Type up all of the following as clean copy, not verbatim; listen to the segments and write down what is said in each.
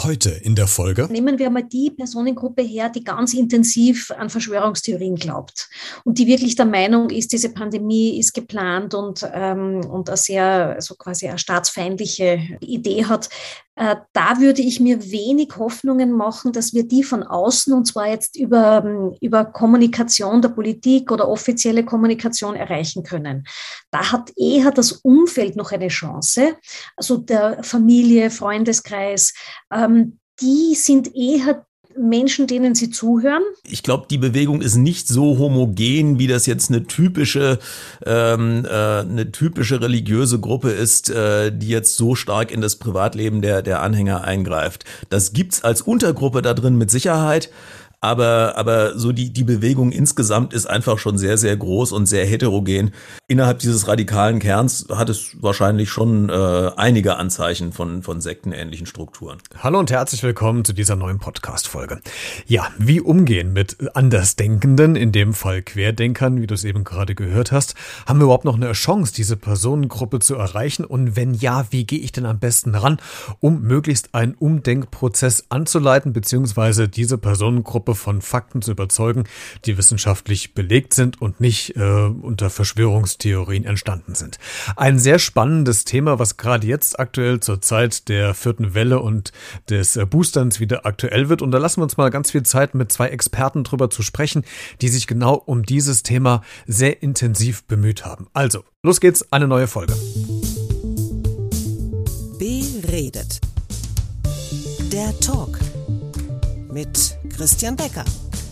Heute in der Folge. Nehmen wir mal die Personengruppe her, die ganz intensiv an Verschwörungstheorien glaubt und die wirklich der Meinung ist, diese Pandemie ist geplant und eine sehr, so quasi eine staatsfeindliche Idee hat. Da würde ich mir wenig Hoffnungen machen, dass wir die von außen, und zwar jetzt über Kommunikation der Politik oder offizielle Kommunikation erreichen können. Da hat eher das Umfeld noch eine Chance, also der Familie, Freundeskreis, die sind eher Menschen, denen sie zuhören. Ich glaube, die Bewegung ist nicht so homogen, wie das jetzt eine typische religiöse Gruppe ist, die jetzt so stark in das Privatleben der Anhänger eingreift. Das gibt's als Untergruppe da drin mit Sicherheit. Aber so die Bewegung insgesamt ist einfach schon sehr, sehr groß und sehr heterogen. Innerhalb dieses radikalen Kerns hat es wahrscheinlich schon einige Anzeichen von sektenähnlichen Strukturen. Hallo und herzlich willkommen zu dieser neuen Podcast-Folge. Ja, wie umgehen mit Andersdenkenden, in dem Fall Querdenkern, wie du es eben gerade gehört hast. Haben wir überhaupt noch eine Chance, diese Personengruppe zu erreichen? Und wenn ja, wie gehe ich denn am besten ran, um möglichst einen Umdenkprozess anzuleiten, beziehungsweise diese Personengruppe von Fakten zu überzeugen, die wissenschaftlich belegt sind und nicht unter Verschwörungstheorien entstanden sind. Ein sehr spannendes Thema, was gerade jetzt aktuell zur Zeit der 4. Welle und des Boosterns wieder aktuell wird. Und da lassen wir uns mal ganz viel Zeit mit 2 Experten drüber zu sprechen, die sich genau um dieses Thema sehr intensiv bemüht haben. Also, los geht's, eine neue Folge. Beredet. Der Talk mit Christian Becker.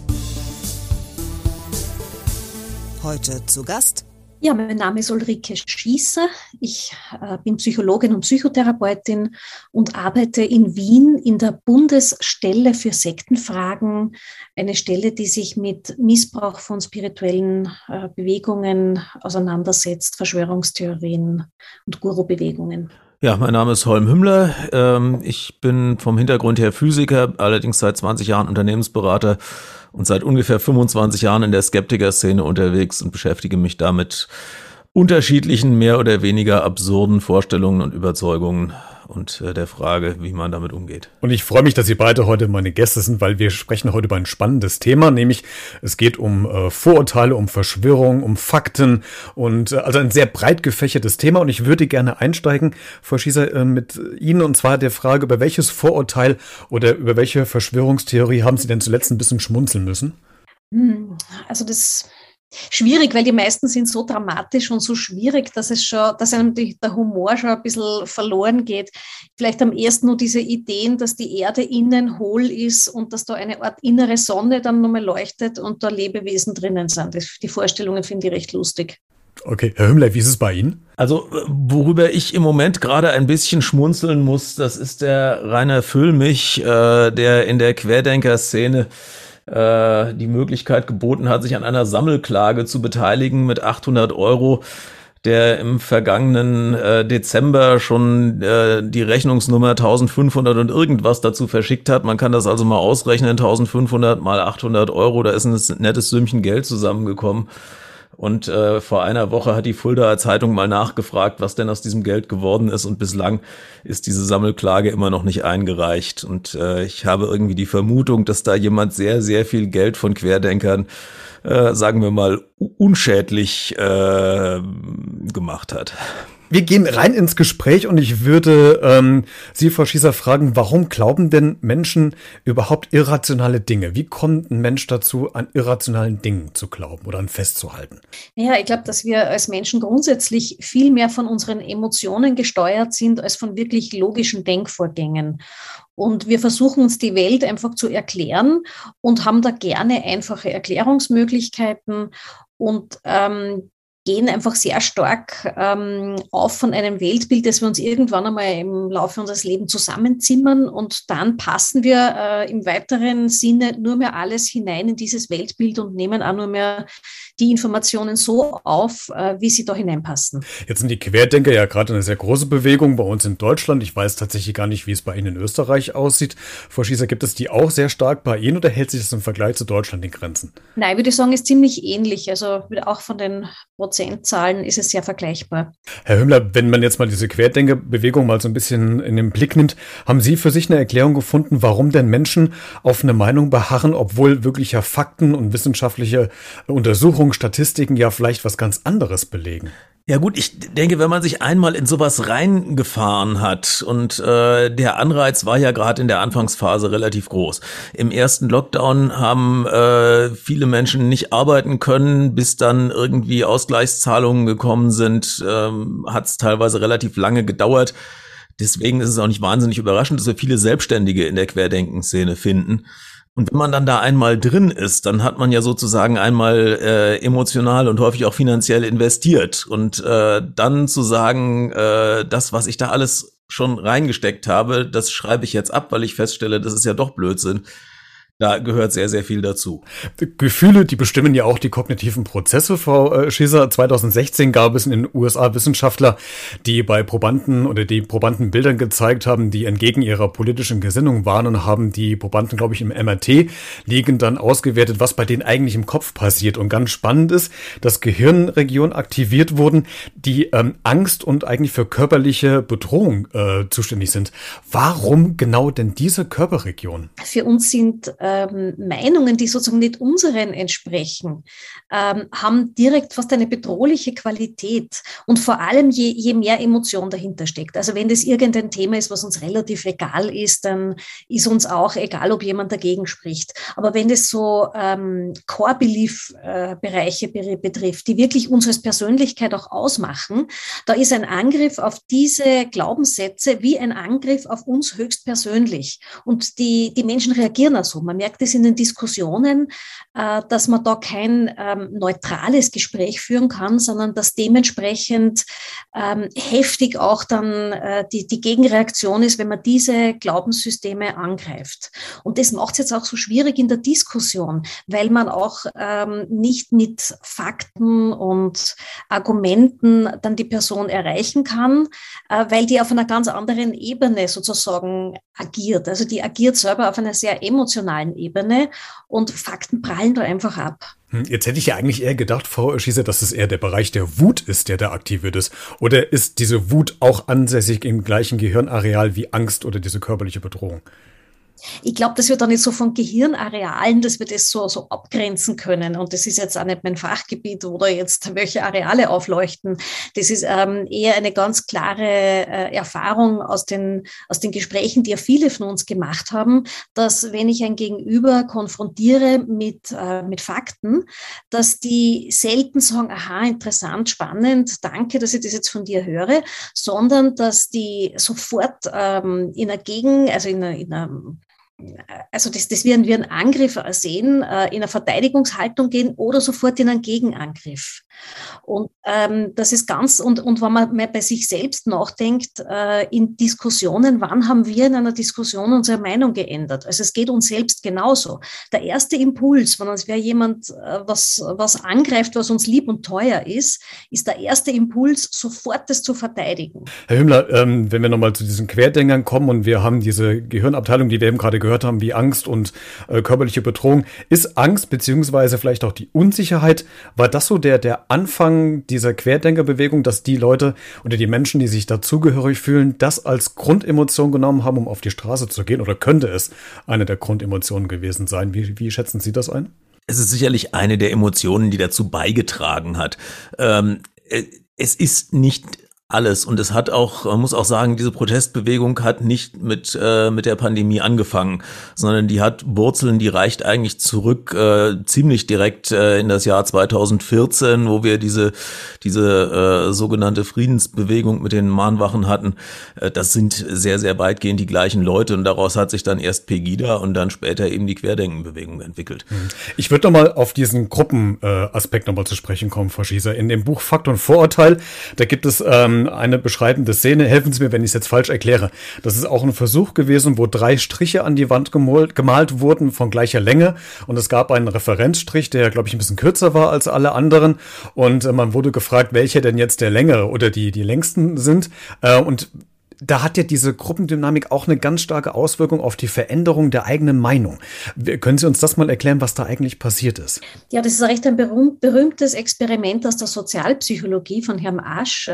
Heute zu Gast. Ja, mein Name ist Ulrike Schießer. Ich bin Psychologin und Psychotherapeutin und arbeite in Wien in der Bundesstelle für Sektenfragen. Eine Stelle, die sich mit Missbrauch von spirituellen Bewegungen auseinandersetzt, Verschwörungstheorien und Guru-Bewegungen. Ja, mein Name ist Holm Hümmler. Ich bin vom Hintergrund her Physiker, allerdings seit 20 Jahren Unternehmensberater und seit ungefähr 25 Jahren in der Skeptiker-Szene unterwegs und beschäftige mich damit unterschiedlichen, mehr oder weniger absurden Vorstellungen und Überzeugungen und der Frage, wie man damit umgeht. Und ich freue mich, dass Sie beide heute meine Gäste sind, weil wir sprechen heute über ein spannendes Thema, nämlich es geht um Vorurteile, um Verschwörung, um Fakten und also ein sehr breit gefächertes Thema. Und ich würde gerne einsteigen, Frau Schießer, mit Ihnen, und zwar der Frage, über welches Vorurteil oder über welche Verschwörungstheorie haben Sie denn zuletzt ein bisschen schmunzeln müssen? Also das schwierig, weil die meisten sind so dramatisch und so schwierig, dass einem der Humor schon ein bisschen verloren geht. Vielleicht am ersten nur diese Ideen, dass die Erde innen hohl ist und dass da eine Art innere Sonne dann nochmal leuchtet und da Lebewesen drinnen sind. Die Vorstellungen finde ich recht lustig. Okay, Herr Hümmler, wie ist es bei Ihnen? Also, worüber ich im Moment gerade ein bisschen schmunzeln muss, das ist der Rainer Füllmich, der in der Querdenker-Szene die Möglichkeit geboten hat, sich an einer Sammelklage zu beteiligen mit 800 €, der im vergangenen Dezember schon die Rechnungsnummer 1500 und irgendwas dazu verschickt hat. Man kann das also mal ausrechnen, 1500 mal 800 €, da ist ein nettes Sümmchen Geld zusammengekommen. Und vor einer Woche hat die Fuldaer Zeitung mal nachgefragt, was denn aus diesem Geld geworden ist. Und bislang ist diese Sammelklage immer noch nicht eingereicht. Und ich habe irgendwie die Vermutung, dass da jemand sehr, sehr viel Geld von Querdenkern, sagen wir mal, unschädlich gemacht hat. Wir gehen rein ins Gespräch und ich würde Sie, Frau Schießer, fragen, warum glauben denn Menschen überhaupt irrationale Dinge? Wie kommt ein Mensch dazu, an irrationalen Dingen zu glauben oder an festzuhalten? Ja, ich glaube, dass wir als Menschen grundsätzlich viel mehr von unseren Emotionen gesteuert sind, als von wirklich logischen Denkvorgängen. Und wir versuchen uns die Welt einfach zu erklären und haben da gerne einfache Erklärungsmöglichkeiten und gehen einfach sehr stark auf von einem Weltbild, das wir uns irgendwann einmal im Laufe unseres Lebens zusammenzimmern, und dann passen wir im weiteren Sinne nur mehr alles hinein in dieses Weltbild und nehmen auch nur mehr die Informationen so auf, wie sie da hineinpassen. Jetzt sind die Querdenker ja gerade eine sehr große Bewegung bei uns in Deutschland. Ich weiß tatsächlich gar nicht, wie es bei Ihnen in Österreich aussieht. Frau Schießer, gibt es die auch sehr stark bei Ihnen oder hält sich das im Vergleich zu Deutschland in Grenzen? Nein, ich würde sagen, ist ziemlich ähnlich. Also auch von den Prozenten Prozentzahlen ist es sehr vergleichbar. Herr Hümmler, wenn man jetzt mal diese Querdenkerbewegung mal so ein bisschen in den Blick nimmt, haben Sie für sich eine Erklärung gefunden, warum denn Menschen auf eine Meinung beharren, obwohl wirkliche Fakten und wissenschaftliche Untersuchungen, Statistiken ja vielleicht was ganz anderes belegen? Ja gut, ich denke, wenn man sich einmal in sowas reingefahren hat und der Anreiz war ja gerade in der Anfangsphase relativ groß. Im ersten Lockdown haben viele Menschen nicht arbeiten können, bis dann irgendwie Ausgleichszahlungen gekommen sind, hat es teilweise relativ lange gedauert. Deswegen ist es auch nicht wahnsinnig überraschend, dass wir viele Selbstständige in der Querdenken-Szene finden. Und wenn man dann da einmal drin ist, dann hat man ja sozusagen einmal emotional und häufig auch finanziell investiert. Und dann zu sagen, das, was ich da alles schon reingesteckt habe, das schreibe ich jetzt ab, weil ich feststelle, das ist ja doch Blödsinn. Da gehört sehr, sehr viel dazu. Gefühle, die bestimmen ja auch die kognitiven Prozesse, Frau Schieser. 2016 gab es in den USA Wissenschaftler, die bei Probanden oder die Probanden Bildern gezeigt haben, die entgegen ihrer politischen Gesinnung waren und haben die Probanden, glaube ich, im MRT liegend dann ausgewertet, was bei denen eigentlich im Kopf passiert. Und ganz spannend ist, dass Gehirnregionen aktiviert wurden, die Angst und eigentlich für körperliche Bedrohung zuständig sind. Warum genau denn diese Körperregion? Für uns sind Meinungen, die sozusagen nicht unseren entsprechen, haben direkt fast eine bedrohliche Qualität und vor allem je mehr Emotion dahinter steckt. Also wenn das irgendein Thema ist, was uns relativ egal ist, dann ist uns auch egal, ob jemand dagegen spricht. Aber wenn es so Core-Belief-Bereiche betrifft, die wirklich uns als Persönlichkeit auch ausmachen, da ist ein Angriff auf diese Glaubenssätze wie ein Angriff auf uns höchstpersönlich. Und die Menschen reagieren auch so. Man merkt es in den Diskussionen, dass man da kein neutrales Gespräch führen kann, sondern dass dementsprechend heftig auch dann die Gegenreaktion ist, wenn man diese Glaubenssysteme angreift. Und das macht es jetzt auch so schwierig in der Diskussion, weil man auch nicht mit Fakten und Argumenten dann die Person erreichen kann, weil die auf einer ganz anderen Ebene sozusagen agiert. Also die agiert selber auf einer sehr emotionalen Ebene und Fakten prallen da einfach ab. Jetzt hätte ich ja eigentlich eher gedacht, Frau Schieser, dass es eher der Bereich der Wut ist, der da aktiviert ist. Oder ist diese Wut auch ansässig im gleichen Gehirnareal wie Angst oder diese körperliche Bedrohung? Ich glaube, dass wir da nicht so von Gehirnarealen, dass wir das so abgrenzen können. Und das ist jetzt auch nicht mein Fachgebiet oder jetzt welche Areale aufleuchten. Das ist eher eine ganz klare Erfahrung aus den Gesprächen, die ja viele von uns gemacht haben, dass wenn ich ein Gegenüber konfrontiere mit Fakten, dass die selten sagen, aha, interessant, spannend, danke, dass ich das jetzt von dir höre, sondern dass die sofort das werden wir einen Angriff sehen, in eine Verteidigungshaltung gehen oder sofort in einen Gegenangriff. Und das ist und wenn man mal bei sich selbst nachdenkt, in Diskussionen, wann haben wir in einer Diskussion unsere Meinung geändert? Also es geht uns selbst genauso. Der erste Impuls, wenn uns jemand was angreift, was uns lieb und teuer ist der erste Impuls, sofort das zu verteidigen. Herr Hümmler, wenn wir nochmal zu diesen Querdenkern kommen und wir haben diese Gehirnabteilung, die wir eben gerade gehört haben, wie Angst und körperliche Bedrohung. Ist Angst beziehungsweise vielleicht auch die Unsicherheit, war das so der Anfang dieser Querdenkerbewegung, dass die Leute oder die Menschen, die sich dazugehörig fühlen, das als Grundemotion genommen haben, um auf die Straße zu gehen? Oder könnte es eine der Grundemotionen gewesen sein? Wie schätzen Sie das ein? Es ist sicherlich eine der Emotionen, die dazu beigetragen hat. Es ist nicht alles. Und es hat auch, man muss auch sagen, diese Protestbewegung hat nicht mit der Pandemie angefangen, sondern die hat Wurzeln, die reicht eigentlich zurück ziemlich direkt in das Jahr 2014, wo wir diese sogenannte Friedensbewegung mit den Mahnwachen hatten. Das sind sehr, sehr weitgehend die gleichen Leute und daraus hat sich dann erst Pegida und dann später eben die Querdenkenbewegung entwickelt. Ich würde nochmal auf diesen Gruppenaspekt nochmal zu sprechen kommen, Frau Schieser. In dem Buch Fakt und Vorurteil, da gibt es eine beschreibende Szene, helfen Sie mir, wenn ich es jetzt falsch erkläre. Das ist auch ein Versuch gewesen, wo 3 Striche an die Wand gemalt wurden von gleicher Länge und es gab einen Referenzstrich, der, glaube ich, ein bisschen kürzer war als alle anderen und man wurde gefragt, welche denn jetzt der längere oder die längsten sind und da hat ja diese Gruppendynamik auch eine ganz starke Auswirkung auf die Veränderung der eigenen Meinung. Können Sie uns das mal erklären, was da eigentlich passiert ist? Ja, das ist recht ein berühmtes Experiment aus der Sozialpsychologie von Herrn Asch.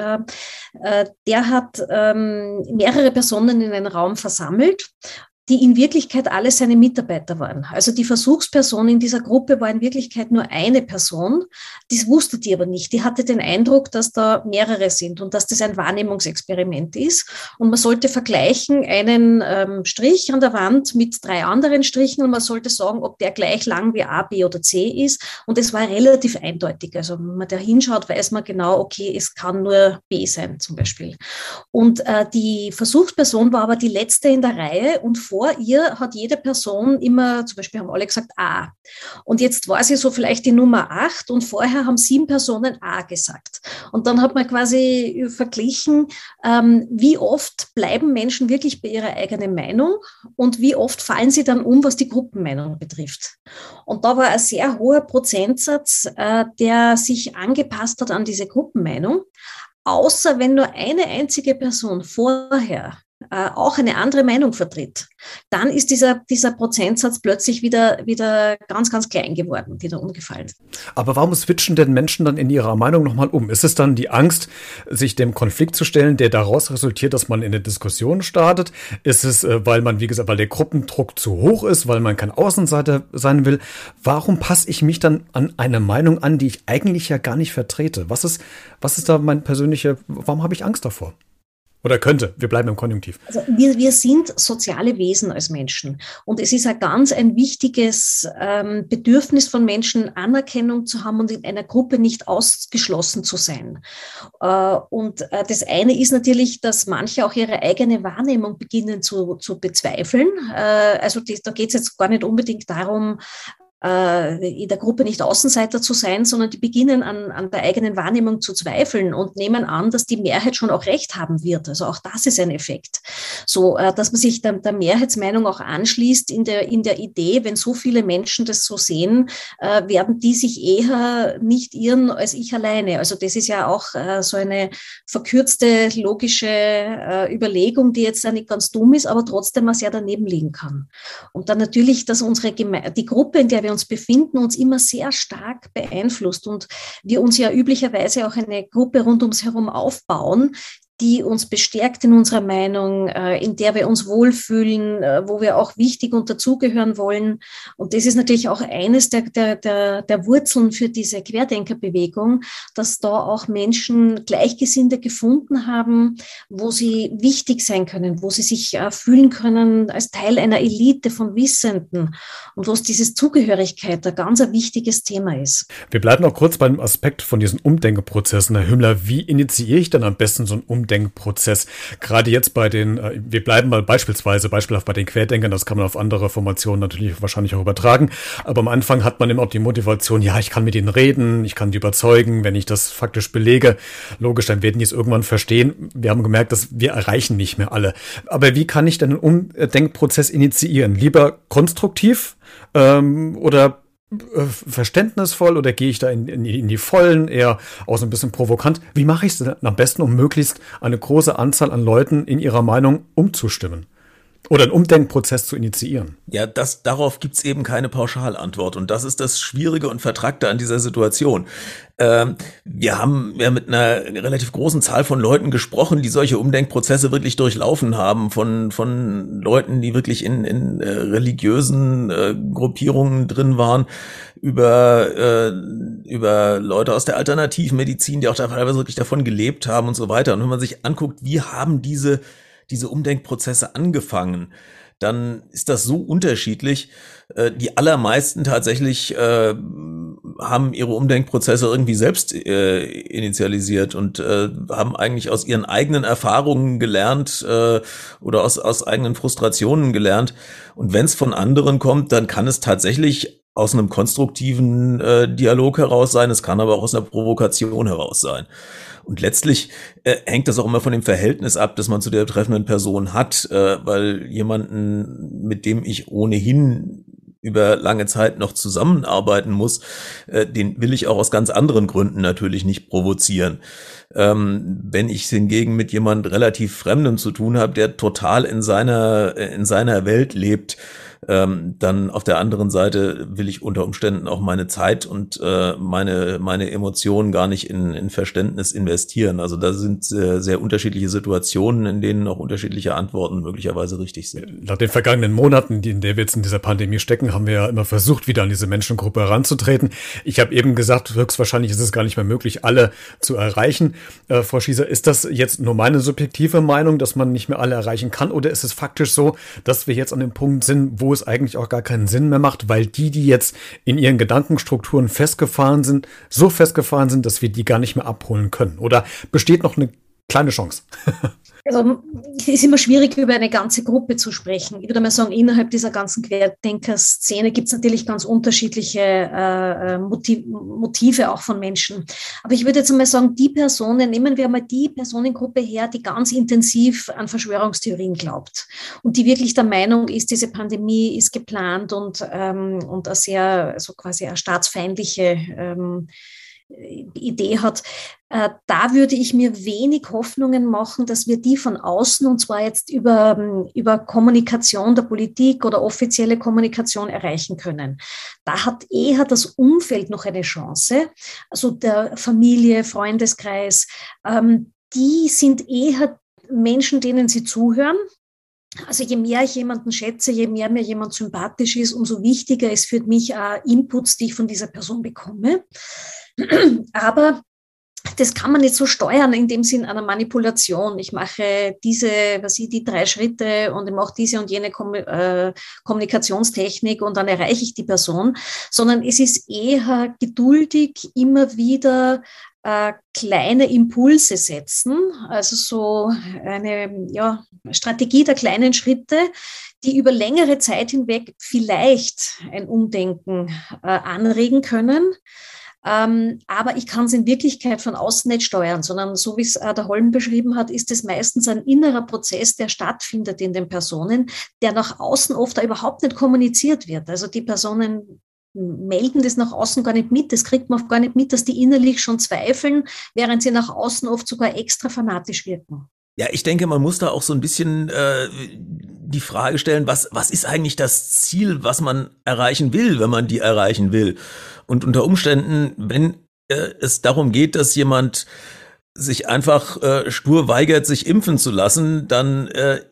Der hat mehrere Personen in einen Raum versammelt, die in Wirklichkeit alle seine Mitarbeiter waren. Also die Versuchsperson in dieser Gruppe war in Wirklichkeit nur eine Person. Das wusste die aber nicht. Die hatte den Eindruck, dass da mehrere sind und dass das ein Wahrnehmungsexperiment ist. Und man sollte vergleichen einen Strich an der Wand mit 3 anderen Strichen und man sollte sagen, ob der gleich lang wie A, B oder C ist. Und es war relativ eindeutig. Also wenn man da hinschaut, weiß man genau, okay, es kann nur B sein zum Beispiel. Und die Versuchsperson war aber die letzte in der Reihe und vor ihr hat jede Person immer, zum Beispiel haben alle gesagt A. Und jetzt war sie so vielleicht die Nummer 8 und vorher haben 7 Personen A gesagt. Und dann hat man quasi verglichen, wie oft bleiben Menschen wirklich bei ihrer eigenen Meinung und wie oft fallen sie dann um, was die Gruppenmeinung betrifft. Und da war ein sehr hoher Prozentsatz, der sich angepasst hat an diese Gruppenmeinung, außer wenn nur eine einzige Person vorher auch eine andere Meinung vertritt, dann ist dieser Prozentsatz plötzlich wieder ganz, ganz klein geworden, wieder umgefallen. Aber warum switchen denn Menschen dann in ihrer Meinung nochmal um? Ist es dann die Angst, sich dem Konflikt zu stellen, der daraus resultiert, dass man in eine Diskussion startet? Ist es, weil man, wie gesagt, weil der Gruppendruck zu hoch ist, weil man kein Außenseiter sein will? Warum passe ich mich dann an eine Meinung an, die ich eigentlich ja gar nicht vertrete? Was ist da warum habe ich Angst davor? Oder könnte, wir bleiben im Konjunktiv. Also wir sind soziale Wesen als Menschen. Und es ist ein wichtiges Bedürfnis von Menschen, Anerkennung zu haben und in einer Gruppe nicht ausgeschlossen zu sein. Und das eine ist natürlich, dass manche auch ihre eigene Wahrnehmung beginnen zu bezweifeln. Da geht es jetzt gar nicht unbedingt darum, in der Gruppe nicht Außenseiter zu sein, sondern die beginnen an der eigenen Wahrnehmung zu zweifeln und nehmen an, dass die Mehrheit schon auch recht haben wird. Also auch das ist ein Effekt. So, dass man sich der Mehrheitsmeinung auch anschließt in der Idee, wenn so viele Menschen das so sehen, werden die sich eher nicht irren als ich alleine. Also das ist ja auch so eine verkürzte logische Überlegung, die jetzt ja nicht ganz dumm ist, aber trotzdem mal sehr daneben liegen kann. Und dann natürlich, dass die Gruppe, in der wir uns befinden, uns immer sehr stark beeinflusst und wir uns ja üblicherweise auch eine Gruppe rund ums herum aufbauen, die uns bestärkt in unserer Meinung, in der wir uns wohlfühlen, wo wir auch wichtig und dazugehören wollen. Und das ist natürlich auch eines der Wurzeln für diese Querdenkerbewegung, dass da auch Menschen Gleichgesinnte gefunden haben, wo sie wichtig sein können, wo sie sich fühlen können als Teil einer Elite von Wissenden und wo es dieses Zugehörigkeit ein ganz wichtiges Thema ist. Wir bleiben noch kurz beim Aspekt von diesen Umdenkprozessen, Herr Hümmler. Wie initiiere ich denn am besten so einen Umdenkprozess? Gerade jetzt wir bleiben mal beispielhaft bei den Querdenkern, das kann man auf andere Formationen natürlich wahrscheinlich auch übertragen, aber am Anfang hat man immer auch die Motivation, ja, ich kann mit ihnen reden, ich kann die überzeugen, wenn ich das faktisch belege, logisch, dann werden die es irgendwann verstehen. Wir haben gemerkt, dass wir erreichen nicht mehr alle. Aber wie kann ich denn einen Umdenkprozess initiieren? Lieber konstruktiv oder verständnisvoll oder gehe ich da in die Vollen, eher auch so ein bisschen provokant? Wie mache ich es denn am besten, um möglichst eine große Anzahl an Leuten in ihrer Meinung umzustimmen? Oder einen Umdenkprozess zu initiieren? Ja, darauf gibt's eben keine Pauschalantwort. Und das ist das Schwierige und Vertrackte an dieser Situation. Wir haben ja mit einer relativ großen Zahl von Leuten gesprochen, die solche Umdenkprozesse wirklich durchlaufen haben, von Leuten, die wirklich in religiösen Gruppierungen drin waren, über Leute aus der Alternativmedizin, die auch teilweise wirklich davon gelebt haben und so weiter. Und wenn man sich anguckt, wie haben diese Umdenkprozesse angefangen, dann ist das so unterschiedlich. Die allermeisten tatsächlich haben ihre Umdenkprozesse irgendwie selbst initialisiert und haben eigentlich aus ihren eigenen Erfahrungen gelernt oder aus eigenen Frustrationen gelernt. Und wenn es von anderen kommt, dann kann es tatsächlich aus einem konstruktiven Dialog heraus sein, es kann aber auch aus einer Provokation heraus sein. Und letztlich hängt das auch immer von dem Verhältnis ab, das man zu der betreffenden Person hat, weil jemanden, mit dem ich ohnehin über lange Zeit noch zusammenarbeiten muss, den will ich auch aus ganz anderen Gründen natürlich nicht provozieren. Wenn ich hingegen mit jemand relativ Fremdem zu tun habe, der total in seiner Welt lebt, dann auf der anderen Seite will ich unter Umständen auch meine Zeit und meine Emotionen gar nicht in Verständnis investieren. Also da sind sehr unterschiedliche Situationen, in denen auch unterschiedliche Antworten möglicherweise richtig sind. Nach den vergangenen Monaten, in der wir jetzt in dieser Pandemie stecken, haben wir ja immer versucht, wieder an diese Menschengruppe heranzutreten. Ich habe eben gesagt, höchstwahrscheinlich ist es gar nicht mehr möglich, alle zu erreichen. Frau Schießer, ist das jetzt nur meine subjektive Meinung, dass man nicht mehr alle erreichen kann, oder ist es faktisch so, dass wir jetzt an dem Punkt sind, wo es eigentlich auch gar keinen Sinn mehr macht, weil die jetzt in ihren Gedankenstrukturen festgefahren sind, dass wir die gar nicht mehr abholen können? Oder besteht noch eine kleine Chance? Also es ist immer schwierig, über eine ganze Gruppe zu sprechen. Ich würde mal sagen, innerhalb dieser ganzen Querdenker-Szene gibt es natürlich ganz unterschiedliche Motive auch von Menschen. Aber ich würde jetzt mal sagen, nehmen wir mal die Personengruppe her, die ganz intensiv an Verschwörungstheorien glaubt und die wirklich der Meinung ist, diese Pandemie ist geplant und eine sehr, also quasi eine staatsfeindliche Idee hat, da würde ich mir wenig Hoffnungen machen, dass wir die von außen, und zwar jetzt über Kommunikation der Politik oder offizielle Kommunikation erreichen können. Da hat eher das Umfeld noch eine Chance, also der Familie, Freundeskreis, die sind eher Menschen, denen sie zuhören. Also je mehr ich jemanden schätze, je mehr mir jemand sympathisch ist, umso wichtiger ist für mich Inputs, die ich von dieser Person bekomme. Aber das kann man nicht so steuern in dem Sinn einer Manipulation. Ich mache die 3 Schritte und ich mache diese und jene Kommunikationstechnik und dann erreiche ich die Person, sondern es ist eher geduldig, immer wieder kleine Impulse setzen, also so eine Strategie der kleinen Schritte, die über längere Zeit hinweg vielleicht ein Umdenken anregen können. Aber ich kann es in Wirklichkeit von außen nicht steuern, sondern so wie es der Holm beschrieben hat, ist es meistens ein innerer Prozess, der stattfindet in den Personen, der nach außen oft überhaupt nicht kommuniziert wird. Also die Personen melden das nach außen gar nicht mit, das kriegt man oft gar nicht mit, dass die innerlich schon zweifeln, während sie nach außen oft sogar extra fanatisch wirken. Ja, ich denke, man muss da auch so ein bisschen die Frage stellen, was ist eigentlich das Ziel, was man erreichen will, wenn man die erreichen will? Und unter Umständen, wenn es darum geht, dass jemand sich einfach stur weigert, sich impfen zu lassen, dann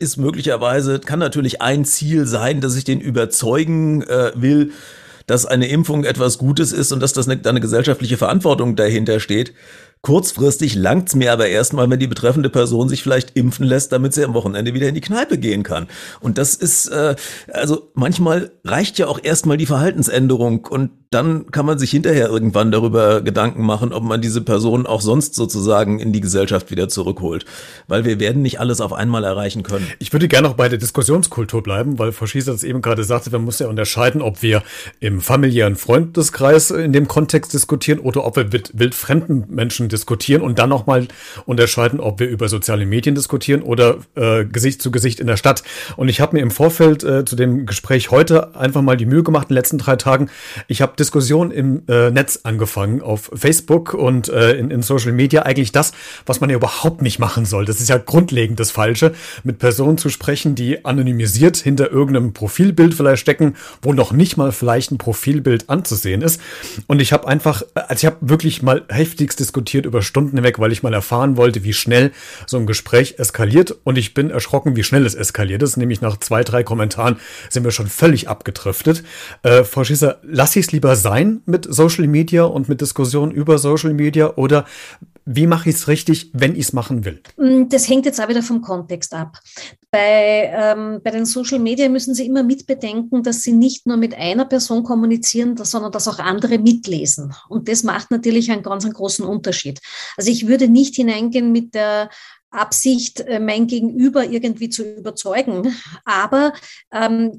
kann natürlich ein Ziel sein, dass ich den überzeugen will, dass eine Impfung etwas Gutes ist und dass da eine gesellschaftliche Verantwortung dahinter steht. Kurzfristig langt's mir aber erstmal, wenn die betreffende Person sich vielleicht impfen lässt, damit sie am Wochenende wieder in die Kneipe gehen kann. Und das ist, also manchmal reicht ja auch erstmal die Verhaltensänderung und dann kann man sich hinterher irgendwann darüber Gedanken machen, ob man diese Person auch sonst sozusagen in die Gesellschaft wieder zurückholt. Weil wir werden nicht alles auf einmal erreichen können. Ich würde gerne noch bei der Diskussionskultur bleiben, weil Frau Schießer das eben gerade sagte, man muss ja unterscheiden, ob wir im familiären Freundeskreis in dem Kontext diskutieren oder ob wir mit wildfremden Menschen diskutieren und dann nochmal unterscheiden, ob wir über soziale Medien diskutieren oder Gesicht zu Gesicht in der Stadt. Und ich habe mir im Vorfeld zu dem Gespräch heute einfach mal die Mühe gemacht, in den letzten 3 Tagen. Ich habe Diskussion im Netz angefangen, auf Facebook und in Social Media, eigentlich das, was man ja überhaupt nicht machen soll. Das ist ja grundlegend das Falsche, mit Personen zu sprechen, die anonymisiert hinter irgendeinem Profilbild vielleicht stecken, wo noch nicht mal vielleicht ein Profilbild anzusehen ist. Und ich habe wirklich mal heftigst diskutiert über Stunden hinweg, weil ich mal erfahren wollte, wie schnell so ein Gespräch eskaliert. Und ich bin erschrocken, wie schnell es eskaliert ist. Nämlich nach 2, 3 Kommentaren sind wir schon völlig abgedriftet. Frau Schießer, lass ich es lieber sein mit Social Media und mit Diskussionen über Social Media oder wie mache ich es richtig, wenn ich es machen will? Das hängt jetzt auch wieder vom Kontext ab. Bei den Social Media müssen Sie immer mitbedenken, dass Sie nicht nur mit einer Person kommunizieren, sondern dass auch andere mitlesen. Und das macht natürlich einen ganz großen Unterschied. Also ich würde nicht hineingehen mit der Absicht, mein Gegenüber irgendwie zu überzeugen. Aber ich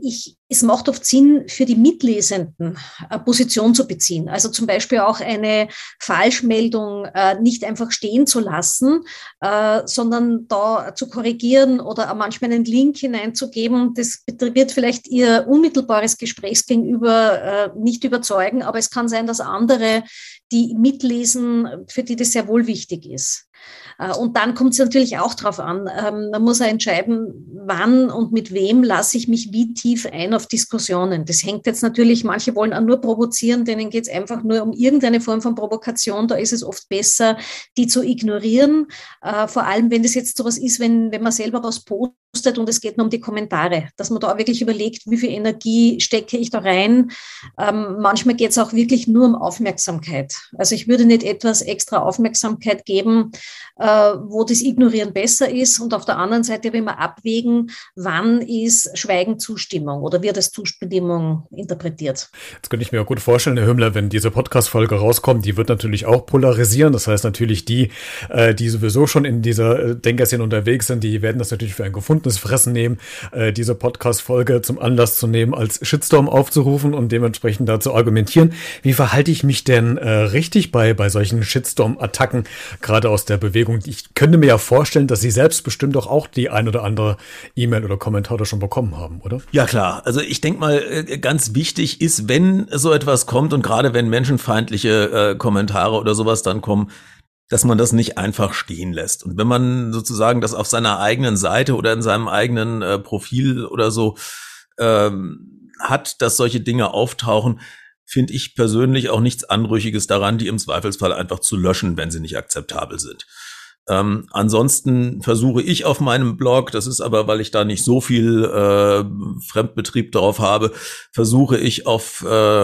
es macht oft Sinn, für die Mitlesenden eine Position zu beziehen. Also zum Beispiel auch eine Falschmeldung nicht einfach stehen zu lassen, sondern da zu korrigieren oder manchmal einen Link hineinzugeben. Das wird vielleicht Ihr unmittelbares Gesprächsgegenüber nicht überzeugen, aber es kann sein, dass andere, die mitlesen, für die das sehr wohl wichtig ist. Und dann kommt es natürlich auch darauf an, man muss ja entscheiden, wann und mit wem lasse ich mich wie tief ein auf Diskussionen. Das hängt jetzt natürlich, manche wollen auch nur provozieren, denen geht es einfach nur um irgendeine Form von Provokation. Da ist es oft besser, die zu ignorieren, vor allem wenn das jetzt sowas ist, wenn man selber was postet und es geht nur um die Kommentare, dass man da wirklich überlegt, wie viel Energie stecke ich da rein. Manchmal geht es auch wirklich nur um Aufmerksamkeit. Also ich würde nicht etwas extra Aufmerksamkeit geben, wo das Ignorieren besser ist, und auf der anderen Seite will man abwägen, wann ist Schweigen Zustimmung oder wird als Zustimmung interpretiert. Jetzt könnte ich mir auch gut vorstellen, Herr Hümmler, wenn diese Podcast-Folge rauskommt, die wird natürlich auch polarisieren. Das heißt natürlich die sowieso schon in dieser Denkerszene unterwegs sind, die werden das natürlich für ein gefundenes Fressen nehmen, diese Podcast-Folge zum Anlass zu nehmen, als Shitstorm aufzurufen und dementsprechend dazu argumentieren. Wie verhalte ich mich denn richtig bei solchen Shitstorm-Attacken, gerade aus der Bewegung? Ich könnte mir ja vorstellen, dass Sie selbst bestimmt doch auch die ein oder andere E-Mail oder Kommentar schon bekommen haben, oder? Ja, klar. Also ich denke mal, ganz wichtig ist, wenn so etwas kommt und gerade wenn menschenfeindliche Kommentare oder sowas dann kommen, dass man das nicht einfach stehen lässt. Und wenn man sozusagen das auf seiner eigenen Seite oder in seinem eigenen Profil oder so hat, dass solche Dinge auftauchen, finde ich persönlich auch nichts Anrüchiges daran, die im Zweifelsfall einfach zu löschen, wenn sie nicht akzeptabel sind. Ansonsten versuche ich auf meinem Blog, das ist aber, weil ich da nicht so viel Fremdbetrieb darauf habe, versuche ich auf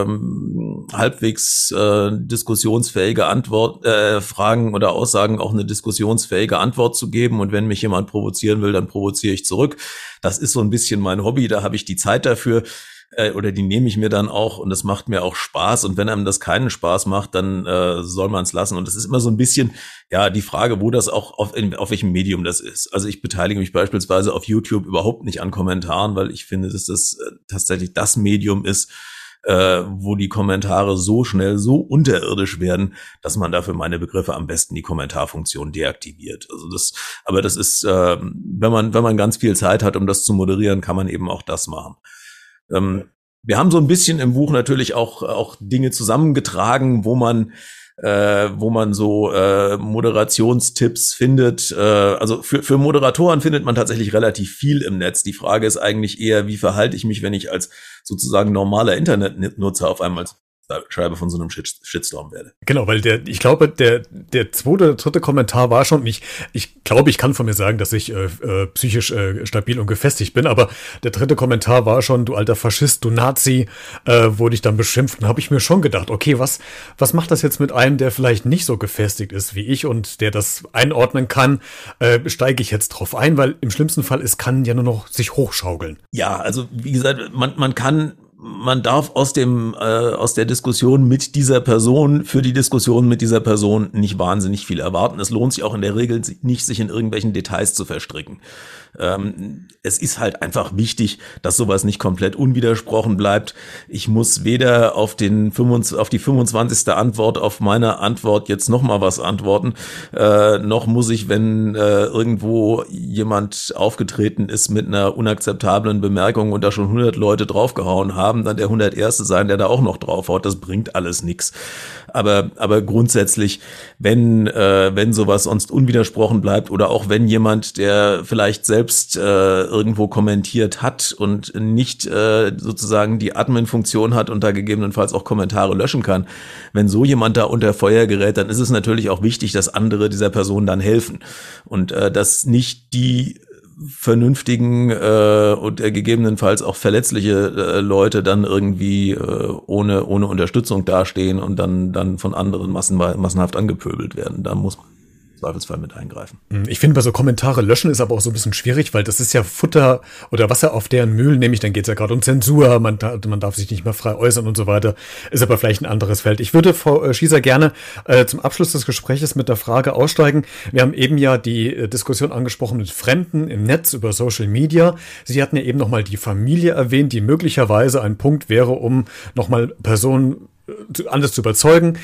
halbwegs diskussionsfähige Fragen oder Aussagen auch eine diskussionsfähige Antwort zu geben. Und wenn mich jemand provozieren will, dann provoziere ich zurück. Das ist so ein bisschen mein Hobby, da habe ich die Zeit dafür. Oder die nehme ich mir dann auch und das macht mir auch Spaß. Und wenn einem das keinen Spaß macht, dann soll man es lassen. Und das ist immer so ein bisschen, ja, die Frage, wo das auch auf welchem Medium das ist. Also ich beteilige mich beispielsweise auf YouTube überhaupt nicht an Kommentaren, weil ich finde, dass das tatsächlich das Medium ist, wo die Kommentare so schnell so unterirdisch werden, dass man dafür meine Begriffe am besten die Kommentarfunktion deaktiviert. Also das ist, wenn man ganz viel Zeit hat, um das zu moderieren, kann man eben auch das machen. Wir haben so ein bisschen im Buch natürlich auch Dinge zusammengetragen, wo man so Moderationstipps findet. Also für Moderatoren findet man tatsächlich relativ viel im Netz. Die Frage ist eigentlich eher, wie verhalte ich mich, wenn ich als sozusagen normaler Internetnutzer auf einmal Schreibe von so einem Shitstorm werde. Genau, weil ich glaube, der zweite oder dritte Kommentar war schon, ich glaube, ich kann von mir sagen, dass ich psychisch stabil und gefestigt bin, aber der dritte Kommentar war schon, du alter Faschist, du Nazi, wurde ich dann beschimpft, und habe ich mir schon gedacht, okay, was macht das jetzt mit einem, der vielleicht nicht so gefestigt ist wie ich und der das einordnen kann, steige ich jetzt drauf ein, weil im schlimmsten Fall, es kann ja nur noch sich hochschaukeln. Ja, also wie gesagt, man darf aus der Diskussion mit dieser Person, für die Diskussion mit dieser Person nicht wahnsinnig viel erwarten. Es lohnt sich auch in der Regel nicht, sich in irgendwelchen Details zu verstricken. Es ist halt einfach wichtig, dass sowas nicht komplett unwidersprochen bleibt. Ich muss weder auf die 25. Antwort auf meine Antwort jetzt nochmal was antworten, noch muss ich, wenn irgendwo jemand aufgetreten ist mit einer unakzeptablen Bemerkung und da schon 100 Leute draufgehauen haben, dann der 101. sein, der da auch noch draufhaut. Das bringt alles nichts. Aber grundsätzlich, wenn sowas sonst unwidersprochen bleibt oder auch wenn jemand, der vielleicht selbst irgendwo kommentiert hat und nicht sozusagen die Admin-Funktion hat und da gegebenenfalls auch Kommentare löschen kann, wenn so jemand da unter Feuer gerät, dann ist es natürlich auch wichtig, dass andere dieser Person dann helfen und dass nicht die vernünftigen und gegebenenfalls auch verletzliche Leute dann irgendwie ohne Unterstützung dastehen und dann von anderen massenhaft angepöbelt werden. Da muss man Zweifelsfall mit eingreifen. Ich finde, bei so Kommentare löschen ist aber auch so ein bisschen schwierig, weil das ist ja Futter oder Wasser auf deren Mühlen, nämlich dann geht es ja gerade um Zensur, man darf sich nicht mehr frei äußern und so weiter, ist aber vielleicht ein anderes Feld. Ich würde, Frau Schießer, gerne zum Abschluss des Gespräches mit der Frage aussteigen. Wir haben eben ja die Diskussion angesprochen mit Fremden im Netz über Social Media. Sie hatten ja eben nochmal die Familie erwähnt, die möglicherweise ein Punkt wäre, um nochmal Personen anders zu überzeugen.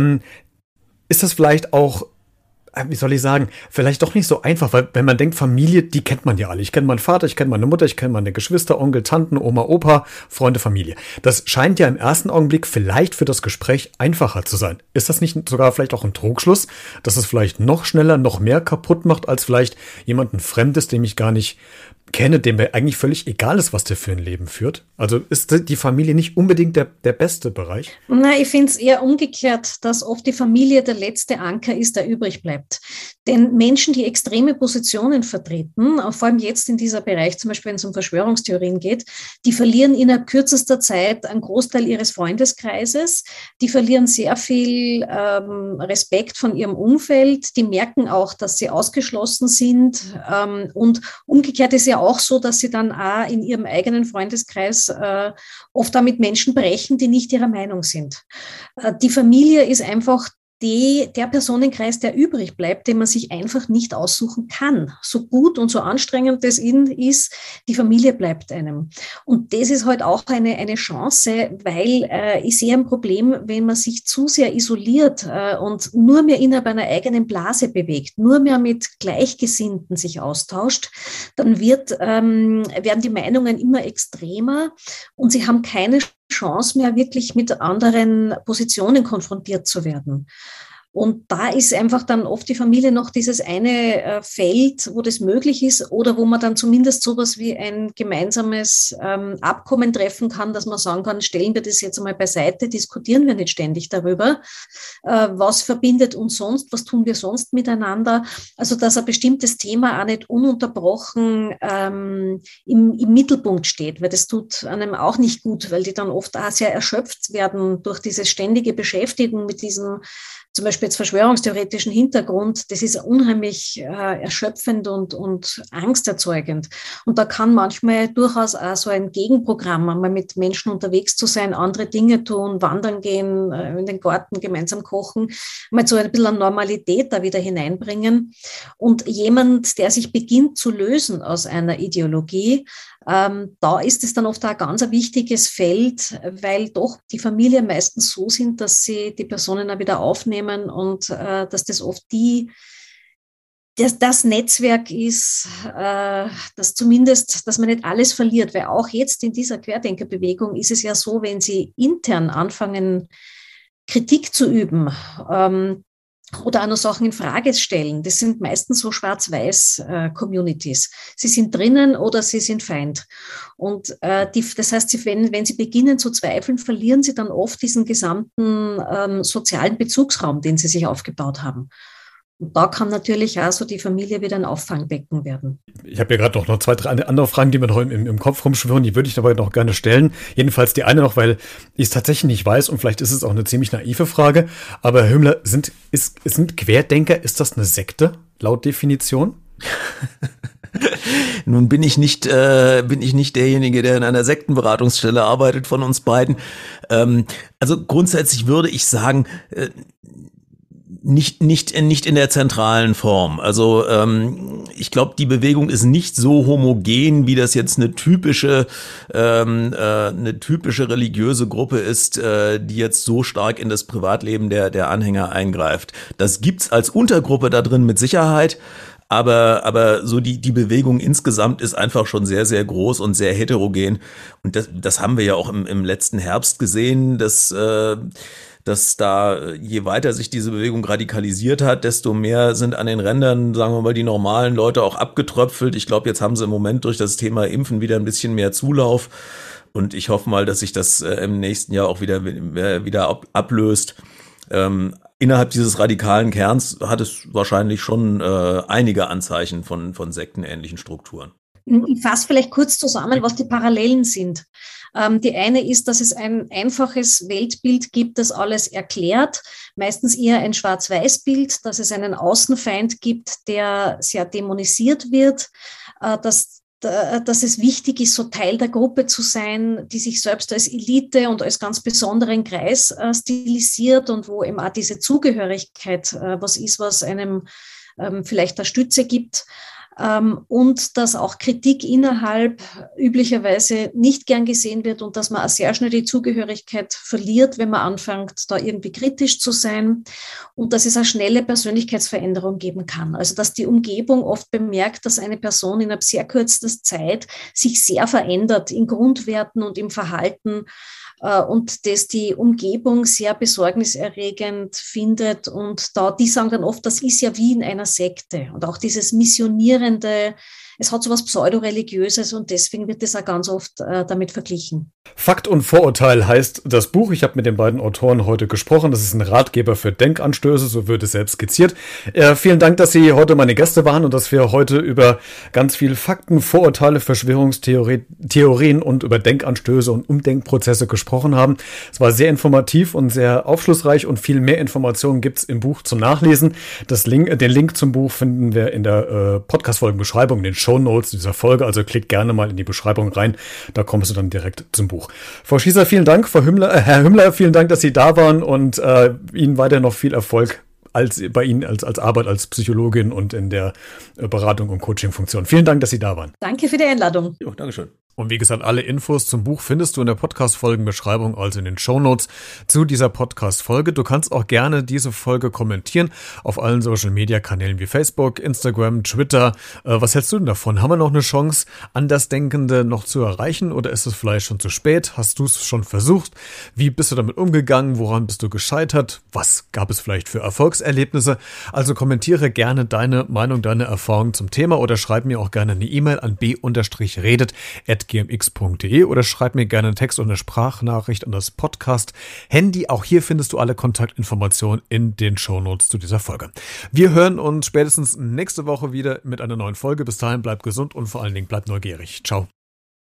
Ist das vielleicht auch, wie soll ich sagen, vielleicht doch nicht so einfach, weil wenn man denkt, Familie, die kennt man ja alle. Ich kenne meinen Vater, ich kenne meine Mutter, ich kenne meine Geschwister, Onkel, Tanten, Oma, Opa, Freunde, Familie. Das scheint ja im ersten Augenblick vielleicht für das Gespräch einfacher zu sein. Ist das nicht sogar vielleicht auch ein Trugschluss, dass es vielleicht noch schneller, noch mehr kaputt macht, als vielleicht jemanden Fremdes, den ich gar nicht kenne, dem eigentlich völlig egal ist, was der für ein Leben führt? Also ist die Familie nicht unbedingt der beste Bereich? Na, ich finde es eher umgekehrt, dass oft die Familie der letzte Anker ist, der übrig bleibt. Denn Menschen, die extreme Positionen vertreten, vor allem jetzt in dieser Bereich, zum Beispiel wenn es um Verschwörungstheorien geht, die verlieren innerhalb kürzester Zeit einen Großteil ihres Freundeskreises, die verlieren sehr viel Respekt von ihrem Umfeld, die merken auch, dass sie ausgeschlossen sind und umgekehrt ist ja auch so, dass sie dann auch in ihrem eigenen Freundeskreis oft damit Menschen brechen, die nicht ihrer Meinung sind. Die Familie ist einfach der Personenkreis, der übrig bleibt, den man sich einfach nicht aussuchen kann. So gut und so anstrengend das ist, die Familie bleibt einem. Und das ist halt auch eine Chance, weil ich sehe ein Problem, wenn man sich zu sehr isoliert und nur mehr innerhalb einer eigenen Blase bewegt, nur mehr mit Gleichgesinnten sich austauscht, dann werden die Meinungen immer extremer und sie haben keine Chance mehr, wirklich mit anderen Positionen konfrontiert zu werden. Und da ist einfach dann oft die Familie noch dieses eine Feld, wo das möglich ist oder wo man dann zumindest sowas wie ein gemeinsames Abkommen treffen kann, dass man sagen kann, stellen wir das jetzt einmal beiseite, diskutieren wir nicht ständig darüber, was verbindet uns sonst, was tun wir sonst miteinander. Also dass ein bestimmtes Thema auch nicht ununterbrochen im Mittelpunkt steht, weil das tut einem auch nicht gut, weil die dann oft auch sehr erschöpft werden durch diese ständige Beschäftigung mit diesem zum Beispiel jetzt verschwörungstheoretischen Hintergrund, das ist unheimlich erschöpfend und angsterzeugend. Und da kann manchmal durchaus auch so ein Gegenprogramm, einmal mit Menschen unterwegs zu sein, andere Dinge tun, wandern gehen, in den Garten gemeinsam kochen, mal so ein bisschen an Normalität da wieder hineinbringen. Und jemand, der sich beginnt zu lösen aus einer Ideologie, da ist es dann oft auch ein ganz wichtiges Feld, weil doch die Familien meistens so sind, dass sie die Personen auch wieder aufnehmen und dass das oft das Netzwerk ist, dass man nicht alles verliert, weil auch jetzt in dieser Querdenkerbewegung ist es ja so, wenn sie intern anfangen, Kritik zu üben, oder auch noch Sachen in Frage stellen. Das sind meistens so schwarz-weiß-Communities. Sie sind drinnen oder sie sind Feind. Und das heißt, wenn sie beginnen zu zweifeln, verlieren sie dann oft diesen gesamten sozialen Bezugsraum, den sie sich aufgebaut haben. Und da kann natürlich auch so die Familie wieder ein Auffangbecken werden. Ich habe ja gerade noch 2, 3 andere Fragen, die mir noch im Kopf rumschwirren, die würde ich dabei noch gerne stellen. Jedenfalls die eine noch, weil ich es tatsächlich nicht weiß und vielleicht ist es auch eine ziemlich naive Frage. Aber Herr Hümmler, sind Querdenker, ist das eine Sekte laut Definition? Nun bin ich nicht derjenige, der in einer Sektenberatungsstelle arbeitet von uns beiden. Also grundsätzlich würde ich sagen, nicht in der zentralen Form. Also ich glaube, die Bewegung ist nicht so homogen, wie das jetzt eine typische religiöse Gruppe ist, die jetzt so stark in das Privatleben der Anhänger eingreift. Das gibt's als Untergruppe da drin mit Sicherheit. Aber so die Bewegung insgesamt ist einfach schon sehr, sehr groß und sehr heterogen. Und das haben wir ja auch im letzten Herbst gesehen, dass da, je weiter sich diese Bewegung radikalisiert hat, desto mehr sind an den Rändern, sagen wir mal, die normalen Leute auch abgetröpfelt. Ich glaube, jetzt haben sie im Moment durch das Thema Impfen wieder ein bisschen mehr Zulauf. Und ich hoffe mal, dass sich das im nächsten Jahr auch wieder ablöst. Innerhalb dieses radikalen Kerns hat es wahrscheinlich schon einige Anzeichen von sektenähnlichen Strukturen. Ich fasse vielleicht kurz zusammen, was die Parallelen sind. Die eine ist, dass es ein einfaches Weltbild gibt, das alles erklärt, meistens eher ein Schwarz-Weiß-Bild, dass es einen Außenfeind gibt, der sehr dämonisiert wird, dass es wichtig ist, so Teil der Gruppe zu sein, die sich selbst als Elite und als ganz besonderen Kreis stilisiert und wo eben auch diese Zugehörigkeit was ist, was einem vielleicht eine Stütze gibt. Und dass auch Kritik innerhalb üblicherweise nicht gern gesehen wird und dass man auch sehr schnell die Zugehörigkeit verliert, wenn man anfängt, da irgendwie kritisch zu sein, und dass es eine schnelle Persönlichkeitsveränderung geben kann. Also dass die Umgebung oft bemerkt, dass eine Person innerhalb sehr kürzester Zeit sich sehr verändert in Grundwerten und im Verhalten, und dass die Umgebung sehr besorgniserregend findet, und die sagen dann oft, das ist ja wie in einer Sekte, und auch dieses Missionierende, es hat so was Pseudoreligiöses, und deswegen wird das auch ganz oft damit verglichen. Fakt und Vorurteil heißt das Buch. Ich habe mit den beiden Autoren heute gesprochen. Das ist ein Ratgeber für Denkanstöße, so wird es selbst skizziert. Vielen Dank, dass Sie heute meine Gäste waren und dass wir heute über ganz viel Fakten, Vorurteile, Verschwörungstheorien und über Denkanstöße und Umdenkprozesse gesprochen haben. Es war sehr informativ und sehr aufschlussreich, und viel mehr Informationen gibt's im Buch zum Nachlesen. Den Link zum Buch finden wir in der Podcast-Folgenbeschreibung, in den Shownotes dieser Folge. Also klickt gerne mal in die Beschreibung rein. Da kommst du dann direkt zum Buch. Frau Schießer, vielen Dank. Herr Hümmler, vielen Dank, dass Sie da waren, und Ihnen weiter noch viel Erfolg bei Ihnen als Arbeit als Psychologin und in der Beratung und Coaching-Funktion. Vielen Dank, dass Sie da waren. Danke für die Einladung. Jo, Dankeschön. Und wie gesagt, alle Infos zum Buch findest du in der Podcast-Folgenbeschreibung, also in den Shownotes zu dieser Podcast-Folge. Du kannst auch gerne diese Folge kommentieren auf allen Social-Media-Kanälen wie Facebook, Instagram, Twitter. Was hältst du denn davon? Haben wir noch eine Chance, Andersdenkende noch zu erreichen, oder ist es vielleicht schon zu spät? Hast du es schon versucht? Wie bist du damit umgegangen? Woran bist du gescheitert? Was gab es vielleicht für Erfolgserlebnisse? Also kommentiere gerne deine Meinung, deine Erfahrung zum Thema, oder schreib mir auch gerne eine E-Mail an b-redet@gmx.de oder schreib mir gerne einen Text und eine Sprachnachricht an das Podcast-Handy. Auch hier findest du alle Kontaktinformationen in den Shownotes zu dieser Folge. Wir hören uns spätestens nächste Woche wieder mit einer neuen Folge. Bis dahin bleib gesund und vor allen Dingen bleib neugierig. Ciao.